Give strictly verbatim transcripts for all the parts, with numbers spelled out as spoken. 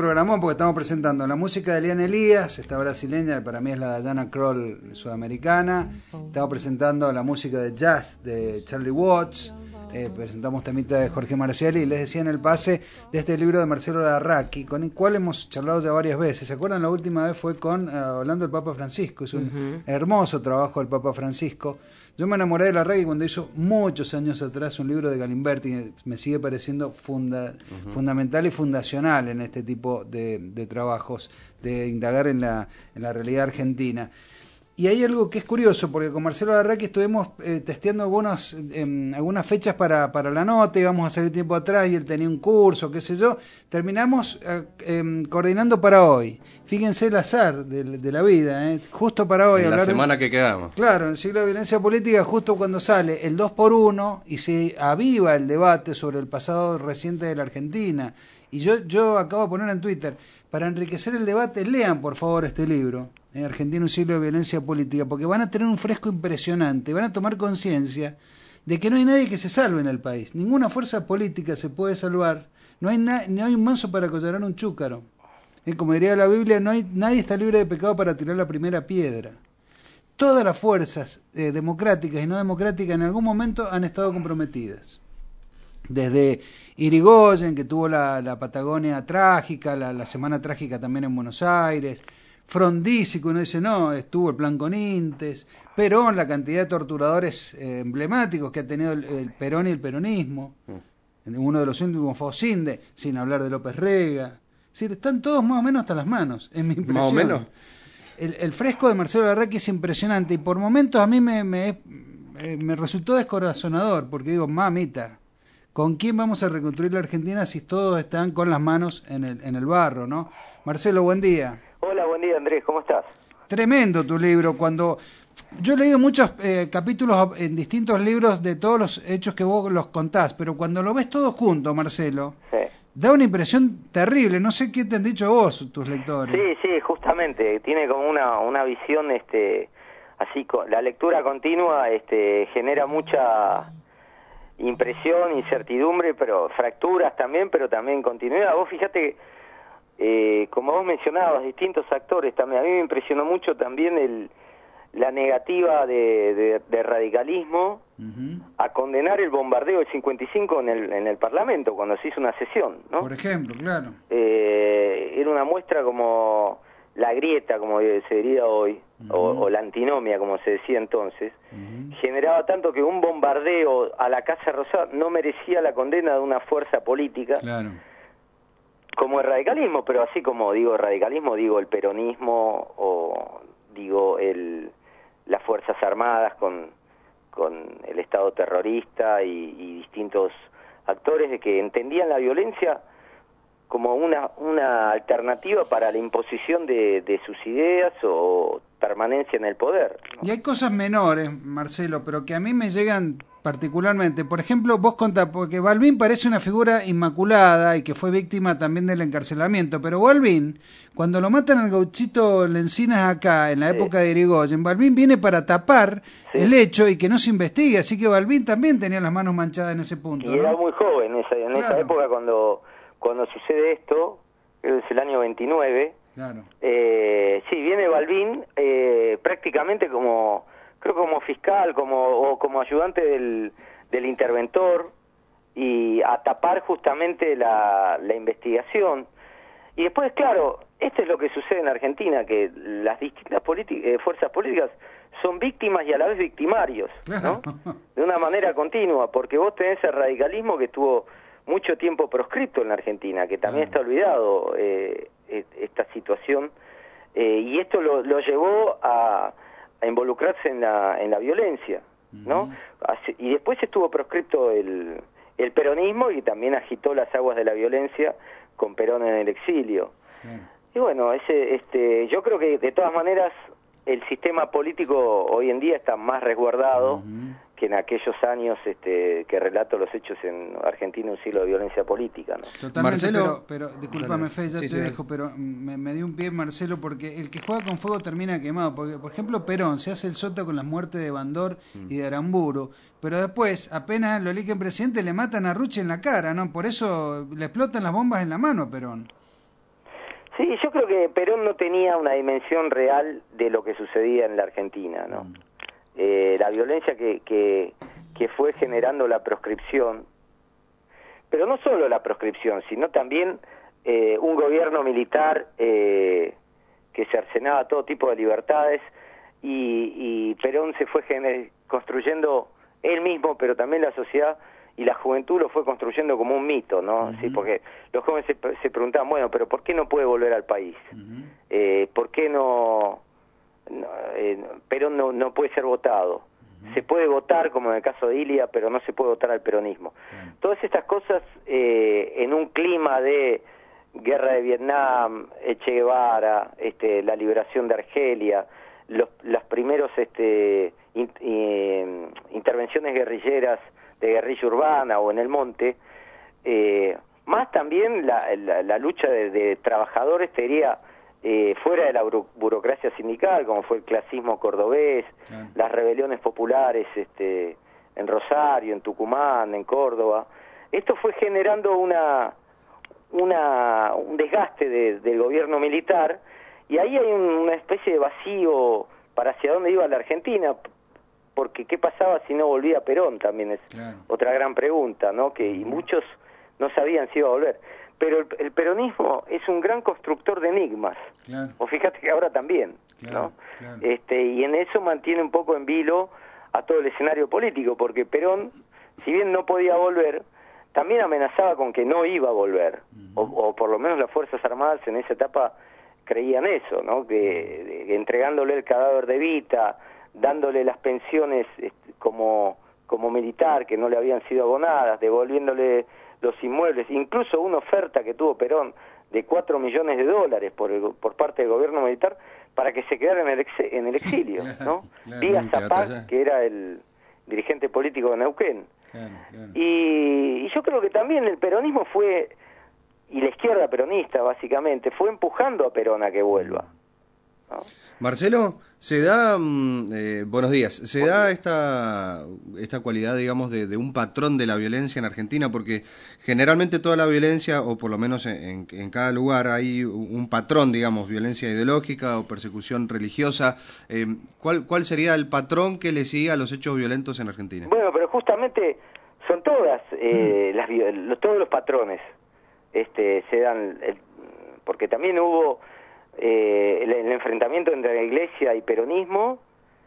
programón porque estamos presentando la música de Eliane Elias, esta brasileña, que para mí es la Diana Krall sudamericana. Estamos presentando la música de jazz de Charlie Watts. Eh, presentamos temita de Jorge Marciali y les decía en el pase de este libro de Marcelo Larraqui, con el cual hemos charlado ya varias veces. ¿Se acuerdan? La última vez fue con uh, hablando del Papa Francisco. Es un uh-huh. hermoso trabajo del Papa Francisco. Yo me enamoré de Larraqui cuando hizo muchos años atrás un libro de Galimberti que me sigue pareciendo funda, uh-huh. fundamental y fundacional en este tipo de, de trabajos, de indagar en la, en la realidad argentina. Y hay algo que es curioso, porque con Marcelo Larraqui estuvimos eh, testeando algunos, eh, algunas fechas para, para la nota, íbamos a salir tiempo atrás y él tenía un curso, qué sé yo. Terminamos eh, eh, coordinando para hoy. Fíjense el azar de, de la vida, eh, justo para hoy. En hablar la semana de, que quedamos. Claro, en el siglo de violencia política, justo cuando sale el dos por uno y se aviva el debate sobre el pasado reciente de la Argentina. Y yo, yo acabo de poner en Twitter, para enriquecer el debate, lean por favor este libro. En Argentina, un siglo de violencia política, porque van a tener un fresco impresionante, van a tomar conciencia de que no hay nadie que se salve en el país, ninguna fuerza política se puede salvar, no hay, na no hay un manso para collarar un chúcaro, eh, como diría la Biblia, no hay, nadie está libre de pecado para tirar la primera piedra. Todas las fuerzas eh, democráticas y no democráticas en algún momento han estado comprometidas, desde Irigoyen, que tuvo la, la Patagonia trágica, la, la semana trágica también en Buenos Aires, Frondizi, que uno dice, no, estuvo el plan Conintes, Perón, la cantidad de torturadores eh, emblemáticos que ha tenido el, el Perón y el peronismo, mm. uno de los últimos fue Osinde, sin hablar de López Rega, es decir, están todos más o menos hasta las manos, es mi impresión. Más o menos. El, el fresco de Marcelo Larraqui es impresionante y por momentos a mí me, me, me resultó descorazonador, porque digo, mamita, ¿con quién vamos a reconstruir la Argentina si todos están con las manos en el, en el barro, ¿no? Marcelo, buen día. Hola, buen día Andrés, ¿cómo estás? Tremendo tu libro. Cuando yo he leído muchos eh, capítulos en distintos libros de todos los hechos que vos los contás, pero cuando lo ves todo junto, Marcelo, sí. da una impresión terrible. No sé qué te han dicho vos, tus lectores. Sí, sí, justamente. Tiene como una, una visión, este, así, la lectura continua este, genera mucha impresión, incertidumbre, pero fracturas también, pero también continuidad. Vos fíjate, eh, como vos mencionabas, distintos actores también. A mí me impresionó mucho también el, la negativa de, de, de radicalismo uh-huh. a condenar el bombardeo del cincuenta y cinco en el, en el Parlamento, cuando se hizo una sesión, ¿no? Por ejemplo, claro. Eh, era una muestra como la grieta, como se diría hoy, uh-huh. o, o la antinomia, como se decía entonces, uh-huh. generaba tanto que un bombardeo a la Casa Rosada no merecía la condena de una fuerza política, claro. como el radicalismo, pero así como digo el radicalismo, digo el peronismo, o digo el las Fuerzas Armadas con, con el Estado terrorista y, y distintos actores de que entendían la violencia como una una alternativa para la imposición de, de sus ideas o permanencia en el poder, ¿no? Y hay cosas menores, Marcelo, pero que a mí me llegan particularmente. Por ejemplo, vos contás, porque Balbín parece una figura inmaculada y que fue víctima también del encarcelamiento, pero Balbín, cuando lo matan al gauchito Lencinas acá, en la sí. época de Irigoyen, Balbín viene para tapar sí. el hecho y que no se investigue, así que Balbín también tenía las manos manchadas en ese punto. Y ¿no? era muy joven en esa, en claro. esa época cuando, cuando sucede esto, es el año veintinueve, claro. eh, sí, viene Balbín eh, prácticamente como... creo como fiscal, como o como ayudante del, del interventor, y a tapar justamente la, la investigación. Y después, claro, esto es lo que sucede en Argentina, que las distintas eh, fuerzas políticas son víctimas y a la vez victimarios, ¿no? De una manera continua, porque vos tenés el radicalismo que estuvo mucho tiempo proscripto en la Argentina, que también está olvidado eh, esta situación, eh, y esto lo, lo llevó a... a involucrarse en la en la violencia, ¿no? Uh-huh. Y después estuvo proscripto el, el peronismo y también agitó las aguas de la violencia con Perón en el exilio. Uh-huh. Y bueno, ese este yo creo que de todas maneras el sistema político hoy en día está más resguardado uh-huh. que en aquellos años este que relato los hechos en Argentina, un siglo de violencia política, ¿no? Totalmente, Marcelo, pero, pero discúlpame, Fe, ya sí, te sí, dejo, pero me, me dio un pie, Marcelo, porque el que juega con fuego termina quemado, porque por ejemplo Perón se hace el sota con las muertes de Bandor mm. y de Aramburu, pero después apenas lo eligen presidente le matan a Rucci en la cara, ¿no? Por eso le explotan las bombas en la mano a Perón. Sí, yo creo que Perón no tenía una dimensión real de lo que sucedía en la Argentina, ¿no? Mm. Eh, la violencia que, que, que fue generando la proscripción, pero no solo la proscripción, sino también eh, un gobierno militar eh, que cercenaba todo tipo de libertades, y, y Perón se fue construyendo él mismo, pero también la sociedad y la juventud lo fue construyendo como un mito, ¿no? Uh-huh. Sí, porque los jóvenes se, se preguntaban, bueno, pero ¿por qué no puede volver al país? Uh-huh. eh, ¿Por qué no, no eh, Perón no, no puede ser votado? Uh-huh. Se puede votar, como en el caso de Ilia, pero no se puede votar al peronismo. Uh-huh. Todas estas cosas eh, en un clima de guerra de Vietnam, Che Guevara, este, la liberación de Argelia, los, los primeros este, in, in, intervenciones guerrilleras de guerrilla urbana o en el monte, eh, más también la, la, la lucha de, de trabajadores, te diría, eh, fuera de la buro, burocracia sindical, como fue el clasismo cordobés, ah. las rebeliones populares este, en Rosario, en Tucumán, en Córdoba. Esto fue generando una, una un desgaste de, del gobierno militar, y ahí hay un, una especie de vacío para hacia dónde iba la Argentina, porque qué pasaba si no volvía Perón también es claro. otra gran pregunta, ¿no? Que y muchos no sabían si iba a volver. Pero el, el peronismo es un gran constructor de enigmas. Claro. O fíjate que ahora también, claro, ¿no? Claro. Este, y en eso mantiene un poco en vilo a todo el escenario político, porque Perón, si bien no podía volver, también amenazaba con que no iba a volver, uh-huh. o, o por lo menos las Fuerzas Armadas en esa etapa creían eso, ¿no? Que de, de, entregándole el cadáver de Evita, dándole las pensiones este, como como militar que no le habían sido abonadas, devolviéndole los inmuebles, incluso una oferta que tuvo Perón de cuatro millones de dólares por el, por parte del gobierno militar para que se quedara en el, ex, en el exilio, ¿no? Claro, Díaz Zapag, que era el dirigente político de Neuquén. Claro, claro. Y, y yo creo que también el peronismo fue, y la izquierda peronista básicamente, fue empujando a Perón a que vuelva, ¿no? Marcelo, se da, eh, buenos días, se da esta esta cualidad, digamos, de, de un patrón de la violencia en Argentina, porque generalmente toda la violencia, o por lo menos en, en cada lugar, hay un patrón, digamos, violencia ideológica o persecución religiosa. Eh, ¿cuál, ¿Cuál sería el patrón que le sigue a los hechos violentos en Argentina? Bueno, pero justamente son todas, eh, mm. las, los, todos los patrones este, se dan, el, porque también hubo... Eh, el, el enfrentamiento entre la Iglesia y peronismo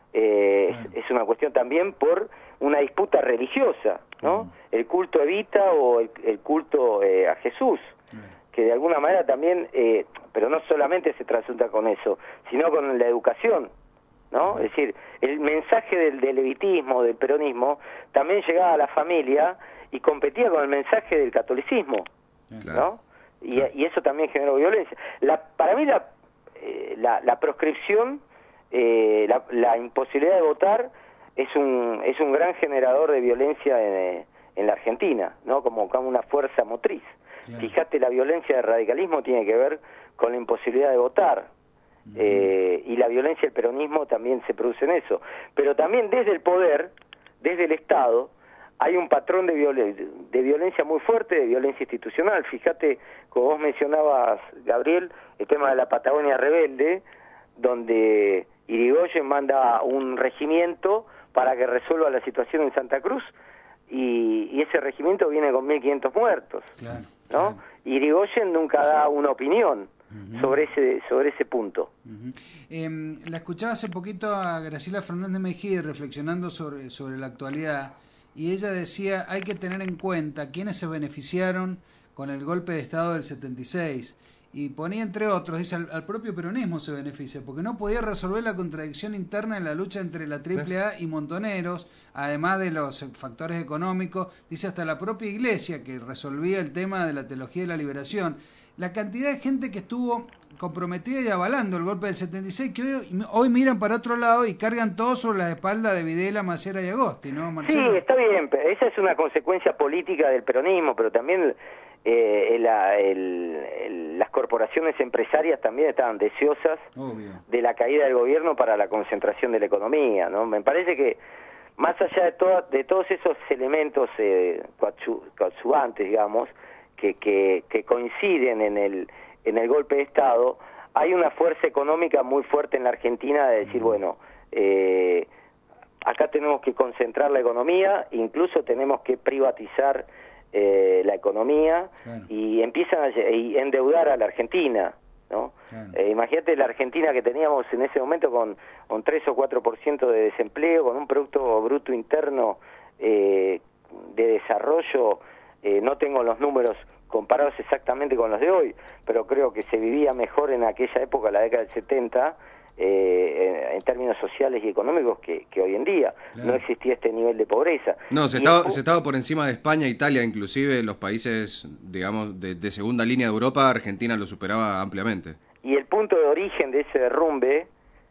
eh, bueno. es, es una cuestión también por una disputa religiosa, ¿no? Uh-huh. El culto a Evita o el, el culto eh, a Jesús, uh-huh. que de alguna manera también, eh, pero no solamente se trasunta con eso, sino con la educación, ¿no? Uh-huh. Es decir, el mensaje del, del levitismo, del peronismo, también llegaba a la familia y competía con el mensaje del catolicismo, uh-huh. ¿no? Y, claro. y eso también generó violencia. La, para mí la Eh, la, la proscripción, eh, la, la imposibilidad de votar es un es un gran generador de violencia en, en la Argentina, ¿no? Como, como una fuerza motriz. Claro. Fíjate, la violencia del radicalismo tiene que ver con la imposibilidad de votar, uh-huh. eh, y la violencia del peronismo también se produce en eso. Pero también desde el poder, desde el Estado, hay un patrón de, violen de violencia muy fuerte, de violencia institucional. Fíjate, como vos mencionabas, Gabriel, el tema de la Patagonia Rebelde, donde Irigoyen manda un regimiento para que resuelva la situación en Santa Cruz, y, y ese regimiento viene con mil quinientos muertos, claro, ¿no? Claro. Irigoyen nunca da una opinión uh-huh. sobre ese sobre ese punto. Uh-huh. eh, la escuchaba hace poquito a Graciela Fernández Mejía reflexionando sobre, sobre la actualidad, y ella decía, hay que tener en cuenta quiénes se beneficiaron con el golpe de Estado del setenta y seis, y ponía entre otros, dice, al, al propio peronismo se beneficia, porque no podía resolver la contradicción interna en la lucha entre la Triple A y Montoneros, además de los factores económicos, dice, hasta la propia Iglesia, que resolvía el tema de la teología de la liberación. La cantidad de gente que estuvo comprometida y avalando el golpe del setenta y seis, que hoy, hoy miran para otro lado y cargan todo sobre la espalda de Videla, Macera y Agosti, ¿no, Marcelo? Sí, está bien, pero esa es una consecuencia política del peronismo, pero también eh, la, el, el, las corporaciones empresarias también estaban deseosas Obvio. de la caída del gobierno para la concentración de la economía, ¿no? Me parece que más allá de, toda, de todos esos elementos eh, coadyuvantes, digamos, que, que, que coinciden en el en el golpe de Estado, hay una fuerza económica muy fuerte en la Argentina de decir, bueno, eh, acá tenemos que concentrar la economía, incluso tenemos que privatizar eh, la economía, claro. Y empiezan a y endeudar a la Argentina, ¿no? Claro. Eh, imagínate la Argentina que teníamos en ese momento con un tres o cuatro por ciento de desempleo, con un Producto Bruto Interno eh, de desarrollo, eh, no tengo los números comparados exactamente con los de hoy, pero creo que se vivía mejor en aquella época, la década del setenta, eh, en, en términos sociales y económicos que, que hoy en día. Claro. No existía este nivel de pobreza. No, se estaba, el, se estaba por encima de España, Italia, inclusive los países, digamos, de, de segunda línea de Europa, Argentina lo superaba ampliamente. Y el punto de origen de ese derrumbe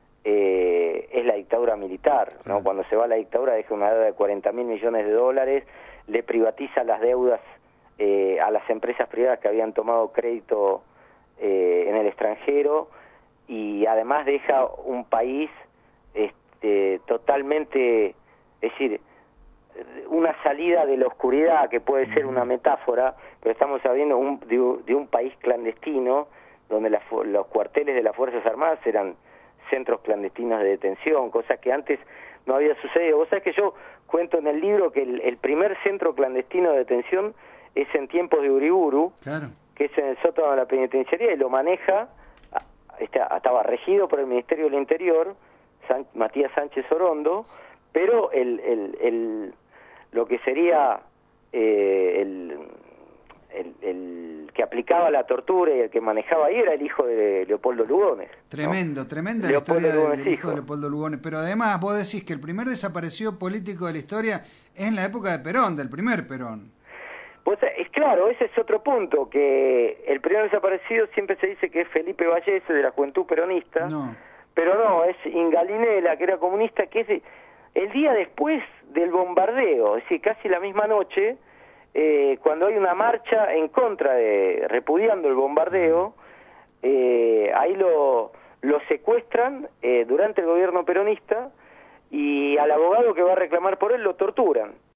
eh, es la dictadura militar, ¿no? Claro. Cuando se va la dictadura deja una deuda de cuarenta mil millones de dólares, le privatiza las deudas eh, a las empresas privadas que habían tomado crédito eh, en el extranjero, y además deja un país este, totalmente, es decir, una salida de la oscuridad, que puede ser una metáfora, pero estamos hablando un, de, de un país clandestino, donde la, los cuarteles de las Fuerzas Armadas eran centros clandestinos de detención, cosas que antes no había sucedido. Vos sabés que yo cuento en el libro que el, el primer centro clandestino de detención es en tiempos de Uriburu, claro. Que es en el sótano de la penitenciaría, y lo maneja, estaba regido por el Ministerio del Interior, San, Matías Sánchez Orondo, pero el, el, el, lo que sería eh, el, el, el que aplicaba la tortura y el que manejaba ahí era el hijo de Leopoldo Lugones. Tremendo, ¿no? Tremenda Leopoldo la historia Lugones, del hijo hijo de Leopoldo Lugones. Pero además vos decís que el primer desaparecido político de la historia es en la época de Perón, del primer Perón. Pues es claro, ese es otro punto, que el primer desaparecido siempre se dice que es Felipe Vallese, de la Juventud Peronista, no. Pero no, es Ingalinela, que era comunista, que es el día después del bombardeo, es decir, casi la misma noche, eh, cuando hay una marcha en contra de, repudiando el bombardeo, eh, ahí lo, lo secuestran eh, durante el gobierno peronista, y al abogado que va a reclamar por él lo torturan.